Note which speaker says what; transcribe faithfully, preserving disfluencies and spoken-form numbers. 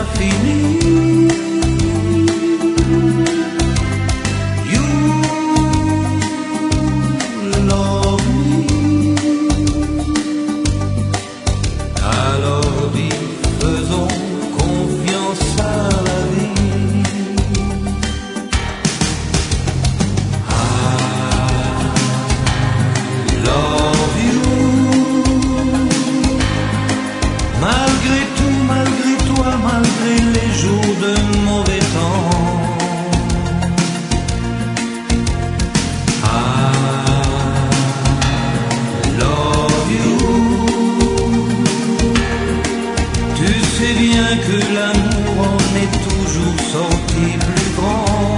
Speaker 1: pas fini. You love me. Alors dis, faisons confiance à la vie. I love you. Malgré tout, malgré toi, malgré les jours de mauvais temps. I love you. Tu sais bien que l'amour en est toujours sorti plus grand.